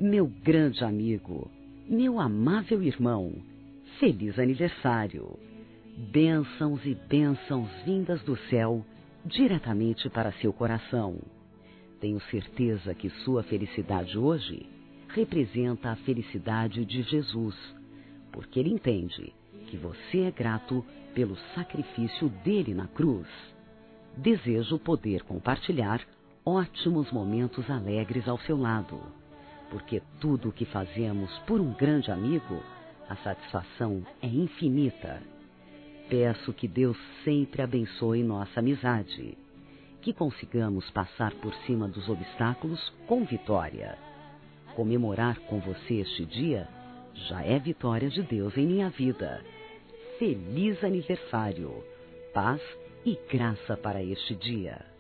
Meu grande amigo, meu amável irmão, feliz aniversário! Bênçãos e bênçãos vindas do céu diretamente para seu coração. Tenho certeza que sua felicidade hoje representa a felicidade de Jesus, porque ele entende que você é grato pelo sacrifício dele na cruz. Desejo poder compartilhar ótimos momentos alegres ao seu lado, porque tudo o que fazemos por um grande amigo, a satisfação é infinita. Peço que Deus sempre abençoe nossa amizade, que consigamos passar por cima dos obstáculos com vitória. Comemorar com você este dia já é vitória de Deus em minha vida. Feliz aniversário, paz e graça para este dia.